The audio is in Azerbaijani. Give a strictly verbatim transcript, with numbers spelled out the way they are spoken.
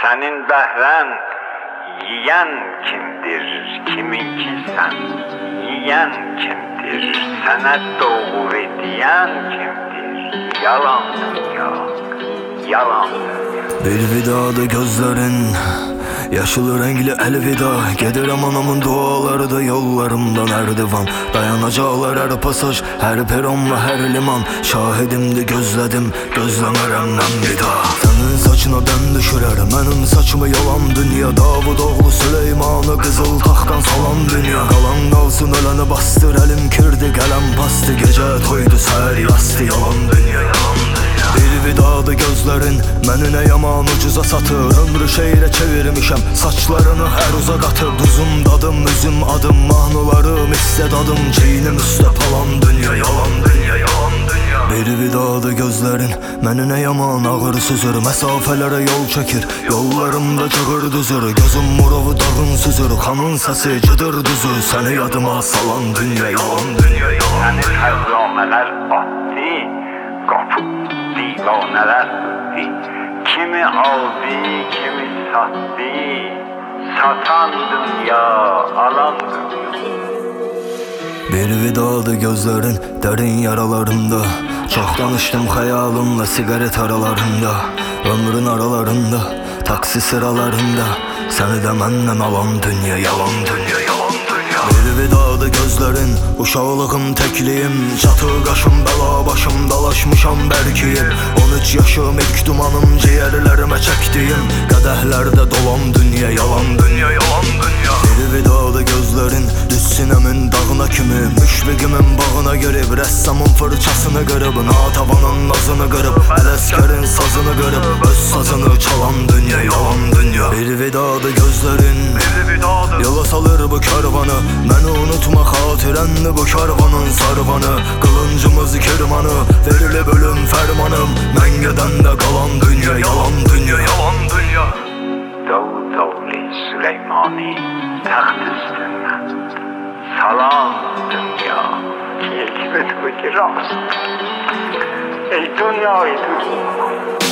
Senin behren yiyen kimdir? Kiminki sen? Yiyen kimdir? Sana doğru diyen kimdir? Yalan dünya, yalan dünya. Elveda gözlerin, yaşlı renkli elveda. Gedirem anamın duaları da yollarımdan her divan. Dayanacaklar her pasaj, her peron ve her liman. Şahidimdi gözledim, gözlemerem ben bir daha. Senin saçına ben düşürerim, benim saçımı yalan dünya. Davud oğlu Süleyman'ı kızıl taxtdan salan dünya. Kalan kalsın öleni bastır, elim kirdi kalem bastı. Gece toydu səhər yastı, yalan dünya, yalan dünya. Elvidadı gözlerin, mənə yaman ucuza satır. Ömrü şeirə çevirmişəm, saçlarını hər uza qatır. Duzum dadım, üzüm adım, mahnularım istedadım. Çiğnim üstə palan dünya, yalan dünya, yalan dünya. Elvidadı gözlerin, mənə yaman ağır süzür. Məsafələrə yol çəkir, yollarımda çığır düzür. Gözüm murovu dağın süzür, kanın səsi cıdır düzü. Səni yadıma salan dünya, yalan dünya, yalan dünya. Səni həvramələr attı, qapıb divanələr ötdü. Kimi aldı, kimi sattı, satan dünya, alan dünya. Elvidadı gözlerin, derin yaralarında. Çok danıştım hayalımla sigaret aralarında. Ömrün aralarında, taksi sıralarında. Seni de menden alan dünya, yalan dünya, yalan dünya. Elvidadı gözlerin, uşaqlığım tekliyim. Çatı qaşım, bela başım, dalaşmışam bərkiyim. On üç yaşım, ilk dumanım, ciğerlerime çektiğim. Qədəhlərdə dolan dünya, yalan dünya, yalan dünya. Elvidadı gözlerin, düz sinəmin dağına kimi. Müşfiqimin bağına girib, rəssamın fırçasını qırıb. Natavanın nazını qırıb, ələskərin sazını qırıb. Öz sazını çalan dünya, yalan dünya. Elvidadı gözlerin, yola salır bu karvanı. Məni unutma xatirənli bu karvanın sarvanı. Kılıncımız kirmanı, verilib ölüm fermanım. Mən gedəndə qalan dünya, yalan dünya, yalan dünya. Davud oğlu Süleymani taxt üstünden salam dünya. Hikmet bu ki rast. Ey dünya, ey dünya.